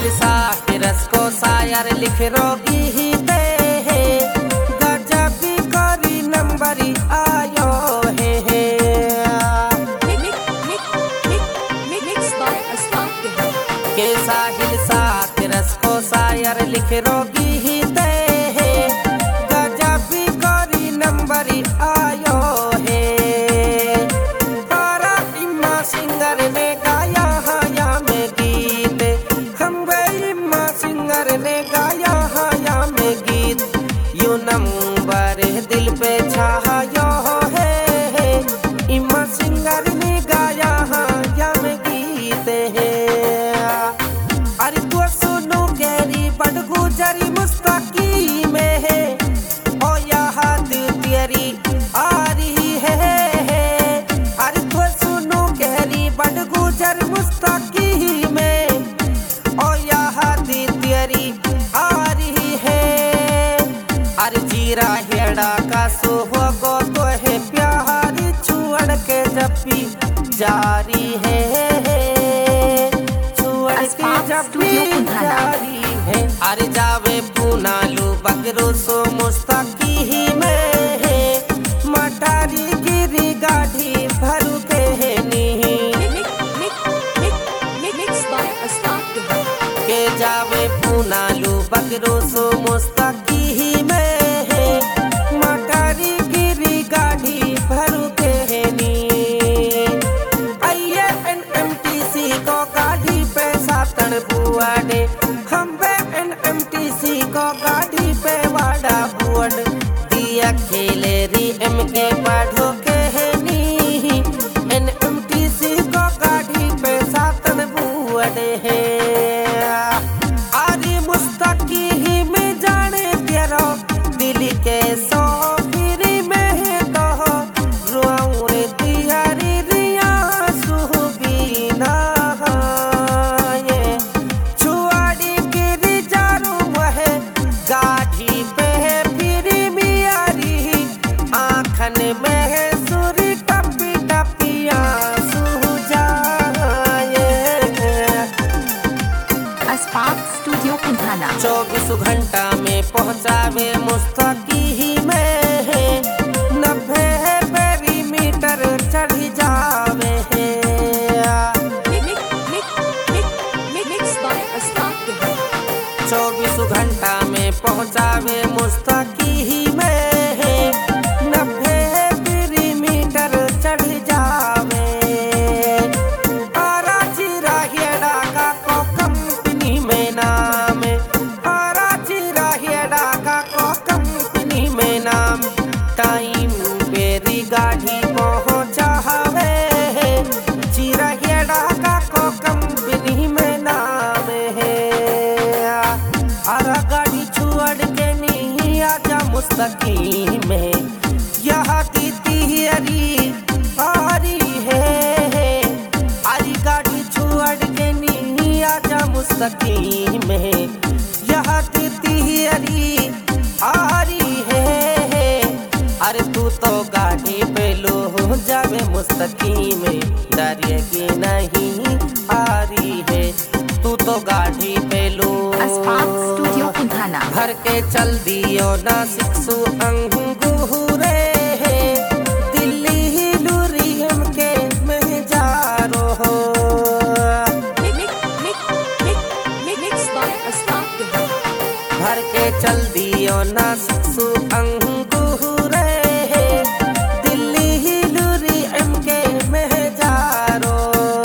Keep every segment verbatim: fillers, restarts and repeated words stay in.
हिलसा रस को शायर लिख रोगी ही दे गजबी करी नंबरी आयो है कैसा हिलसा रस को शायर लिख रोगी ही दे गजबी करी नंबरी आयो है तारा इम्मा सिंगर ने गाया हाया में गीत हम इम्मा सिंगर ने गाया हाया में गीत यू नंबर दिल पे छायो है इम्मा सिंगर ने गाया हाया में गीत है अरे तू सुनो गहरी बड़ गुजरी मुस्तकी में है ओ यहाँ तेरी आ रही है अरे तू सुनो गहरी बड़ गुजर मुस्तकी में ओ यहाँ तेरी आ रही है अरे जीरा हेड़ा का सुहागो तो है प्यार छुअड़ के जपी जारी है जारी है अरे जावे पुनालू बकरो सो मुस्तकी ही में है मटारी गिरी गाढ़ी भरू के है नी के जावे पुनालू बकरो सो मुस्तकी ही में है मटारी गिरी गाढ़ी भरू के है नी आइए एन एम टी सी को गाढ़ी पे सातन बुआडे हम पे एन एम टी सी को गाड़ी पे वाड़ा बुअड दिया खेले री एम के पढ़ो के है नी एन एम टी सी को गाड़ी पे सातन बुअड है आरी मुस्तकी ही में जाने तेरो दिल के सो फिरी में है तो रुआऊं रे दियारी रिया सुबीना गाढ़ी पे फिर मियारी आँखन में सुरी टपी टपिया सुजाए अस्पाक स्टूडियो कुंठाना चौबीस घंटा में पहुँचावे मुस्तकी ही में नब्बे पेरीमीटर चढ़ी जावे चौबीस घंटा में पहुँचावे मुस्तकी ही में नब्बे पेरीमीटर चढ़ जावे आरा चिरा हेड़ा का को कंपनी में नाम आरा चिरा हेड़ा का को कंपनी में नाम टाइम पेरी गाड़ी पहुँचावे चिरा हेड़ा का को कंपनी में नाम है आरा गाड़ी छुअड़ के नहीं आजा मुस्तकी में यहाँ दीदी अरी आरी है आरी गाड़ी छुअड़ के नहीं आजा मुस्तकी में यहाँ दीदी अरी आरी है अरे तू तो गाड़ी पे लो जावे मुस्तकी में डरिए की नहीं आरी है तू तो गाड़ी पे लो भर के चल दियो ना सिक्सु अंगूरे दिल्ली ही लूरी हमके में जारो हो भर के चल दियो ना सिक्सु अंगूरे दिल्ली ही लूरी हमके में जारो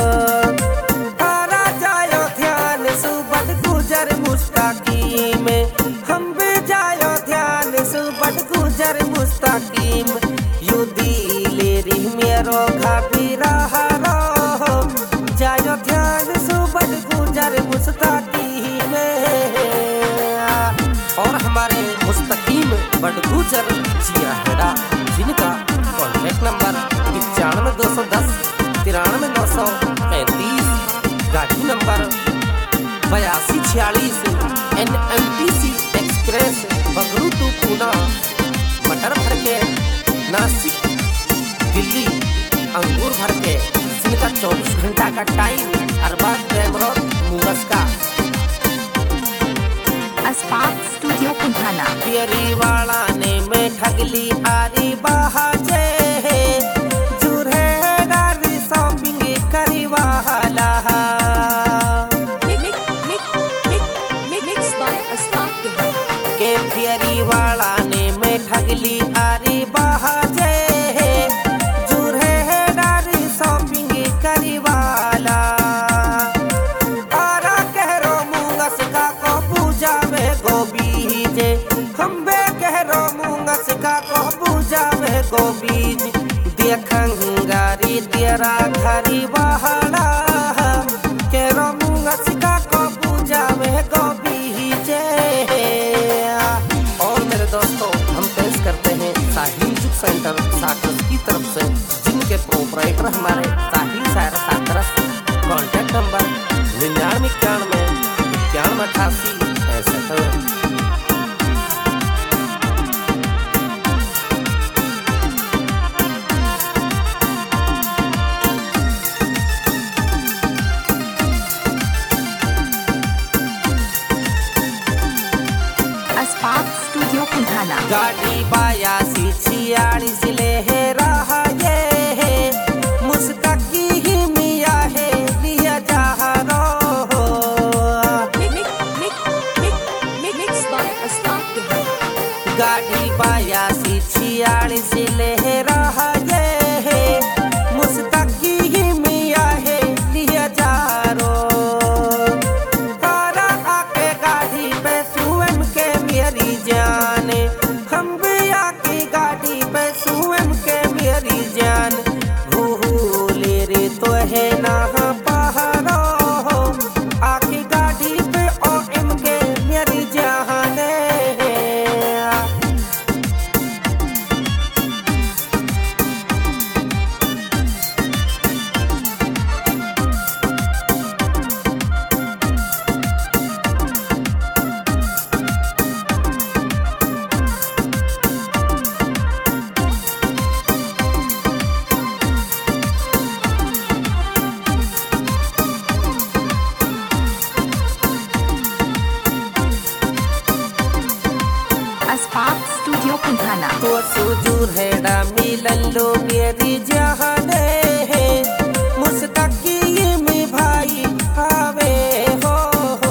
आरा जायो ध्यान सुबह गुजर मुस्तकी में हम भी जायो ध्यान सुबह गुजर मुस्तकीम यू दिले री मेरो घाबी रहा रो जायो ध्यान सुबह गुजर मुस्तकी में और हमारे मुस्तकीम बड़ गुजर जिया हेड़ा जिनका कॉन्टैक्ट नंबर पचानवे दो सौ दस तिरानवे नौ सौ पैंतीस गाड़ी नंबर बयासी छियालीस N M T C express Bagru to Poona मटर भर के नासिक दिल्ली अंगूर भर के जिनका चौबीस घंटा का टाइम अरबाज मुगस का लगली आरी बहाजे जुरे डारी शॉपिंग करीवाला आरा कहरो मुंगस का को पूजावे गोबीजे हम बे कहरो मुंगस का को पूजावे गोबीज देखंगारी तेरा घरी बहाड़ा कहरो मुंगस का को पूजावे गोबीजे। और मेरे दोस्तों हम पेश करते हैं साहिल जुग सेंटर साकरस की तरफ से, जिनके प्रोपराइटर हमारे साहिल सायर साकरस। कॉन्टैक्ट नंबर निन्यानवे इक्यानवे इक्यानवे अठासी पैंसठ। स्टूडियो कुंठाला। गाड़ी बायासी छियालीस ले है रहा ये मुस्ताकी ही मिया है लिया जा रो गाड़ी बायासी छियालीस ले है रहा ये मुस्ताकी ही मिया है लिया जा रो तारा आके गाड़ी पे सुअम के मेरी जाने हम भी आके गाड़ी पे सुअम के मेरी जान भूले रे तो है ना पहाड़ो आके गाड़ी पे ओ एम के मेरी जाने। स्टूडियो कुंठाला। तो सुजूर है डा मिलन लो मेरी जहाने मुस्ताकी में भाई आवे हो, हो।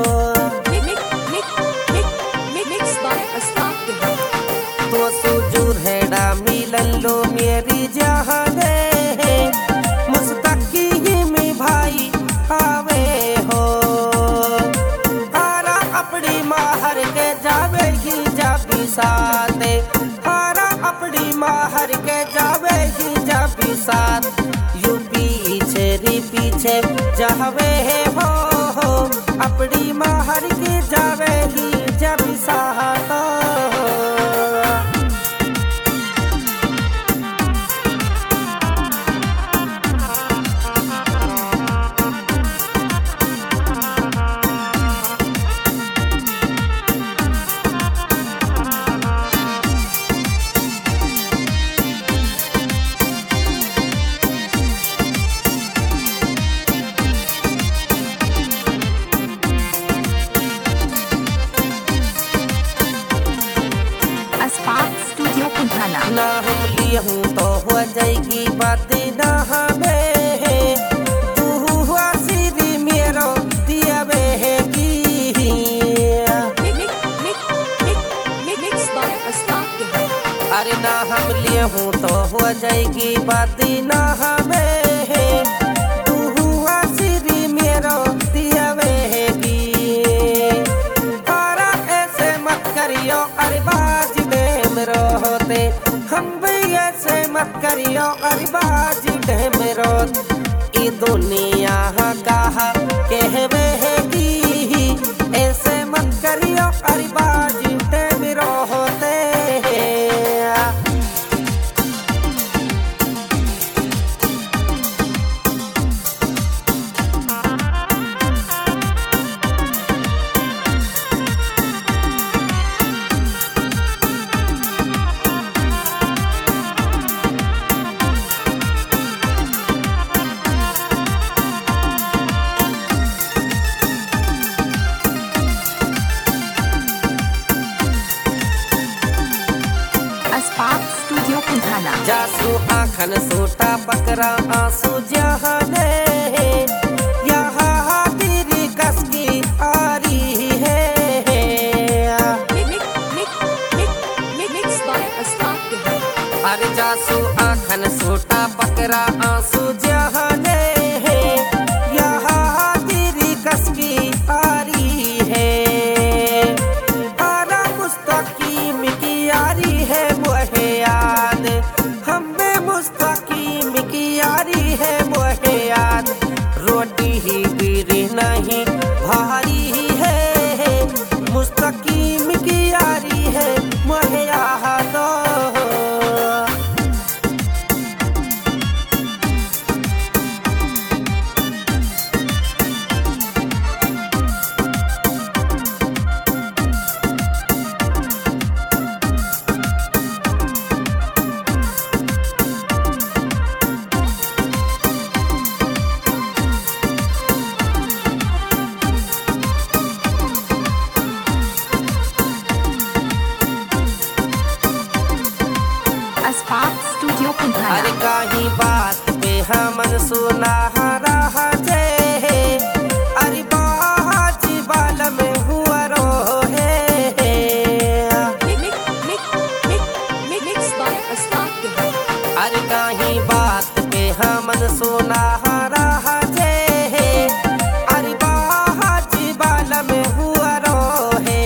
तो सुजूर है डा मिलन लो मेरी जहाने मुस्ताकी में भाई आवे हो आरा अपनी माहर के जावे ही जाबी साथे हारा अपनी माहर के जावे ही जाबी साथ यू पीछे री पीछे जावे हो, हो अपनी माहर के जावे ही जाबी साथ। स्टूडियो कुंठाला। ना हम लिए हूँ तो हो जाएगी बात ना हमें तू हुआ सीधी मेरो दिया बहेगी अरे ना हम लिए हूँ तो हो जाएगी बात ना हमें तू हुआ सीधी मेरो दिया बहेगी तारा ऐसे मत करियो अरे बाजी मेरो होते हम भी ऐसे मत करियो अरे बाजी मेरो ई दुनिया कहा कहवे हैगी ऐसे मत करियो अरे बाजी मेरो होते। जासू आखन सोटा पकड़ा आंसू जहाने यहाँ तेरी कसकी आ रही है सुनहरा जे अरे बाजी बाल में हुआ रोहे अरे कहीं बात पे हमन सुनहरा जे अरे बाजी बाल में हुआ रोहे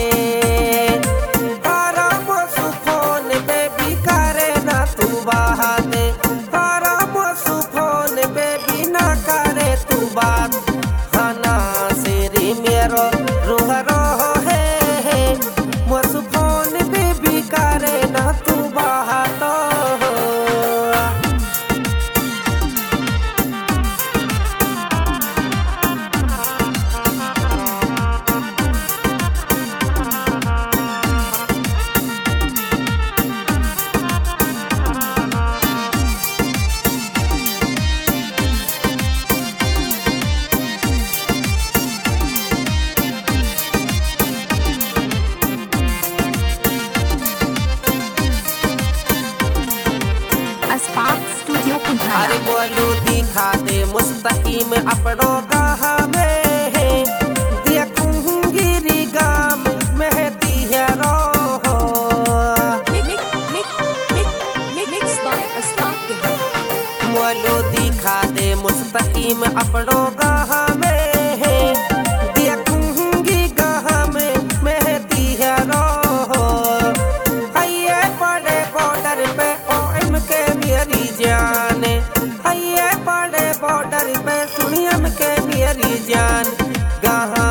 आराम सुफोन बेबी करे ना तू बाते आराम सुफोन बेबी ना करे तू बात खाना सेरी मेरो रोह रोहे मुसफोन बेबी करे ना तू बात अस्पाक स्टूडियो अरे कुंठाला बोलू दिखा दे मुस्तकीम अपनों गाह में देखूंगी री गाम महती है रोहो बोलू दिखा दे मुस्तकीम अपनों गाह में देखूंगी गाह में महती है रोहो आइए बड़े बॉर्डर पे ओ एम के मेरी जान आइए बड़े बॉर्डर पे सुनियम के मेरी जान गाह